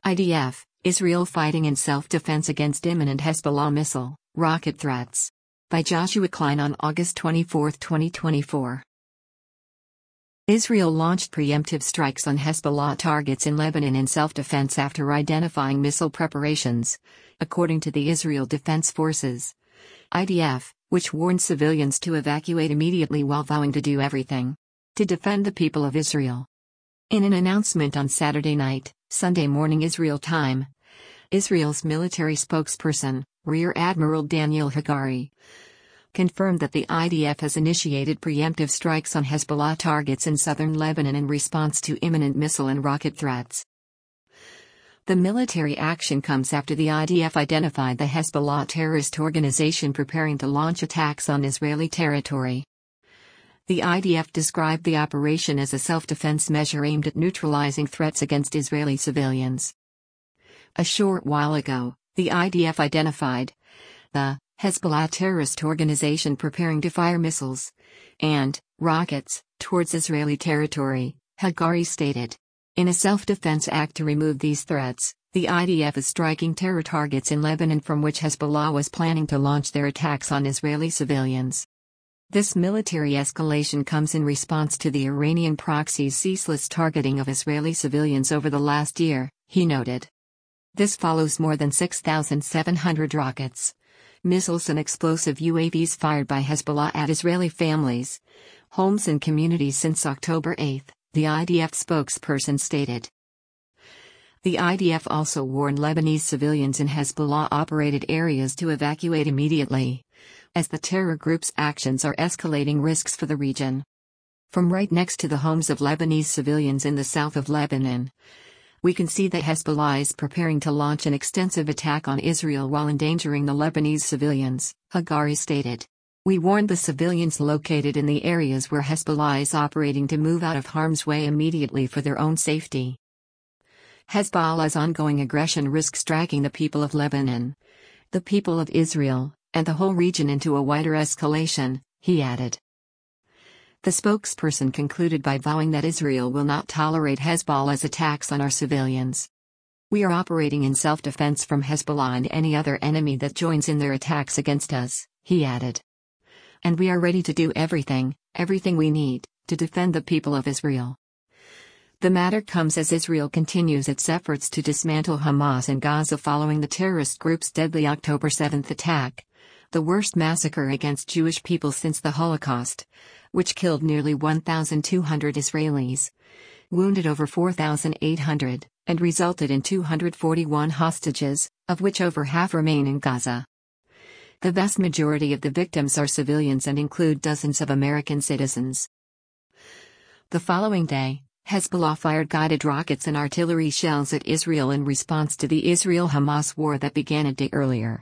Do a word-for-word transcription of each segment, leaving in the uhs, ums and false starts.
I D F, Israel fighting in self-defense against imminent Hezbollah missile, rocket threats. By Joshua Klein on August twenty-fourth, twenty twenty-four. Israel launched preemptive strikes on Hezbollah targets in Lebanon in self-defense after identifying missile preparations, according to the Israel Defense Forces. I D F, which warned civilians to evacuate immediately while vowing to do everything to defend the people of Israel. In an announcement on Saturday night, Sunday morning Israel time, Israel's military spokesperson, Rear Admiral Daniel Hagari, confirmed that the I D F has initiated preemptive strikes on Hezbollah targets in southern Lebanon in response to imminent missile and rocket threats. The military action comes after the I D F identified the Hezbollah terrorist organization preparing to launch attacks on Israeli territory. The I D F described the operation as a self-defense measure aimed at neutralizing threats against Israeli civilians. A short while ago, the I D F identified the Hezbollah terrorist organization preparing to fire missiles and rockets towards Israeli territory, Hagari stated. In a self-defense act to remove these threats, the I D F is striking terror targets in Lebanon from which Hezbollah was planning to launch their attacks on Israeli civilians. This military escalation comes in response to the Iranian proxy's ceaseless targeting of Israeli civilians over the last year, he noted. This follows more than six thousand seven hundred rockets, missiles and explosive U A Vs fired by Hezbollah at Israeli families, homes and communities since October eighth, the I D F spokesperson stated. The I D F also warned Lebanese civilians in Hezbollah-operated areas to evacuate immediately, as the terror group's actions are escalating risks for the region. From right next to the homes of Lebanese civilians in the south of Lebanon, we can see that Hezbollah is preparing to launch an extensive attack on Israel while endangering the Lebanese civilians, Hagari stated. We warned the civilians located in the areas where Hezbollah is operating to move out of harm's way immediately for their own safety. Hezbollah's ongoing aggression risks dragging the people of Lebanon, the people of Israel, and the whole region into a wider escalation, he added. The spokesperson concluded by vowing that Israel will not tolerate Hezbollah's attacks on our civilians. We are operating in self-defense from Hezbollah and any other enemy that joins in their attacks against us, he added. And we are ready to do everything, everything we need, to defend the people of Israel. The matter comes as Israel continues its efforts to dismantle Hamas in Gaza following the terrorist group's deadly October seventh attack, the worst massacre against Jewish people since the Holocaust, which killed nearly one thousand two hundred Israelis, wounded over four thousand eight hundred, and resulted in two hundred forty-one hostages, of which over half remain in Gaza. The vast majority of the victims are civilians and include dozens of American citizens. The following day, Hezbollah fired guided rockets and artillery shells at Israel in response to the Israel-Hamas war that began a day earlier.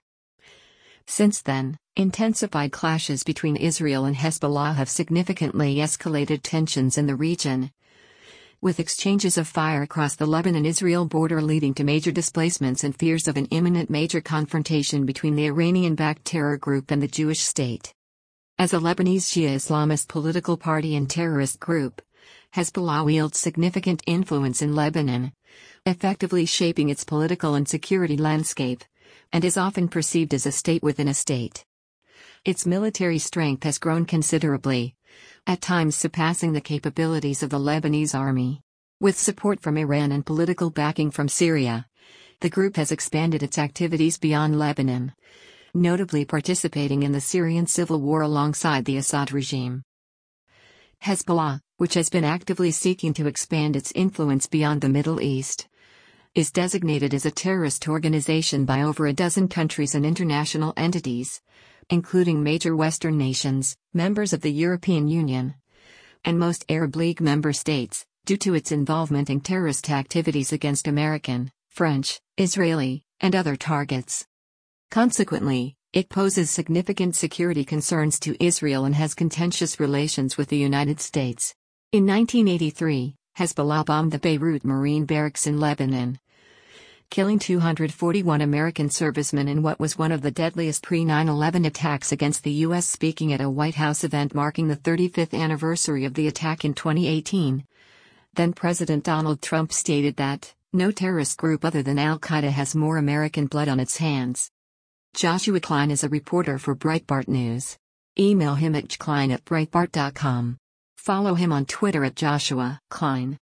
Since then, intensified clashes between Israel and Hezbollah have significantly escalated tensions in the region, with exchanges of fire across the Lebanon-Israel border leading to major displacements and fears of an imminent major confrontation between the Iranian-backed terror group and the Jewish state. As a Lebanese Shia Islamist political party and terrorist group, Hezbollah wields significant influence in Lebanon, effectively shaping its political and security landscape, and is often perceived as a state within a state. Its military strength has grown considerably, at times surpassing the capabilities of the Lebanese army. With support from Iran and political backing from Syria, the group has expanded its activities beyond Lebanon, notably participating in the Syrian civil war alongside the Assad regime. Hezbollah, which has been actively seeking to expand its influence beyond the Middle East, is designated as a terrorist organization by over a dozen countries and international entities, including major Western nations, members of the European Union, and most Arab League member states, due to its involvement in terrorist activities against American, French, Israeli, and other targets. Consequently, it poses significant security concerns to Israel and has contentious relations with the United States. In nineteen eighty-three, Hezbollah bombed the Beirut Marine Barracks in Lebanon, killing two hundred forty-one American servicemen in what was one of the deadliest pre nine eleven attacks against the U S. Speaking at a White House event marking the thirty-fifth anniversary of the attack in twenty eighteen, then-President Donald Trump stated that, No terrorist group other than Al-Qaeda has more American blood on its hands. Joshua Klein is a reporter for Breitbart News. Email him at jklein at breitbart dot com. Follow him on Twitter at Joshua Klein.